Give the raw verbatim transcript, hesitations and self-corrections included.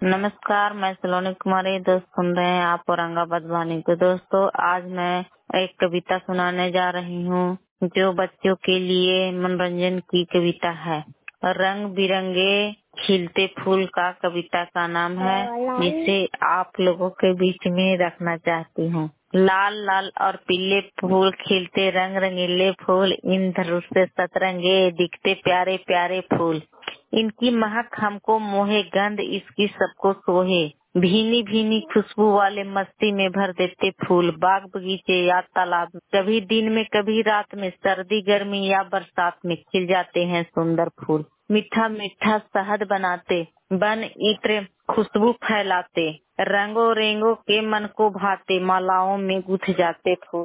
नमस्कार, मैं सलोनी कुमारी। दोस्त सुन रहे हैं आप औरंगाबाद वाणी को। दोस्तों, आज मैं एक कविता सुनाने जा रही हूँ जो बच्चों के लिए मनोरंजन की कविता है। रंग बिरंगे खिलते फूल का कविता का नाम है, जिसे आप लोगों के बीच में रखना चाहती हूँ। लाल लाल और पीले फूल खिलते, रंग रंगीले फूल, इन धनुष से सतरंगे दिखते प्यारे प्यारे फूल। इनकी महक हमको मोहे, गंध इसकी सबको सोहे। भीनी भीनी खुशबू वाले मस्ती में भर देते फूल। बाग बगीचे या तालाब में, कभी दिन में कभी रात में, सर्दी गर्मी या बरसात में खिल जाते हैं सुंदर फूल। मीठा मीठा शहद बनाते, बन इत्र खुशबू फैलाते, रंगों रेंगों के मन को भाते, मालाओं में गुथ जाते फूल।